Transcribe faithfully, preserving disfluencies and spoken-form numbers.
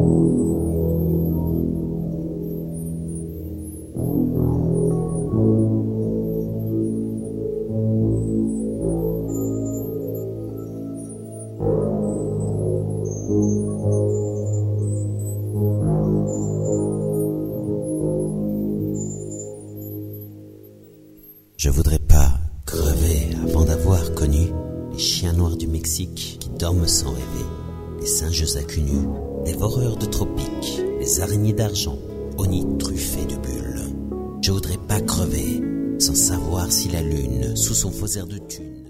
Je voudrais pas crever avant d'avoir connu les chiens noirs du Mexique qui dorment sans rêver, les singes à cul nu, les voreurs de tropiques, les araignées d'argent, onis truffés de bulles. Je voudrais pas crever sans savoir si la lune, sous son faux air de thune,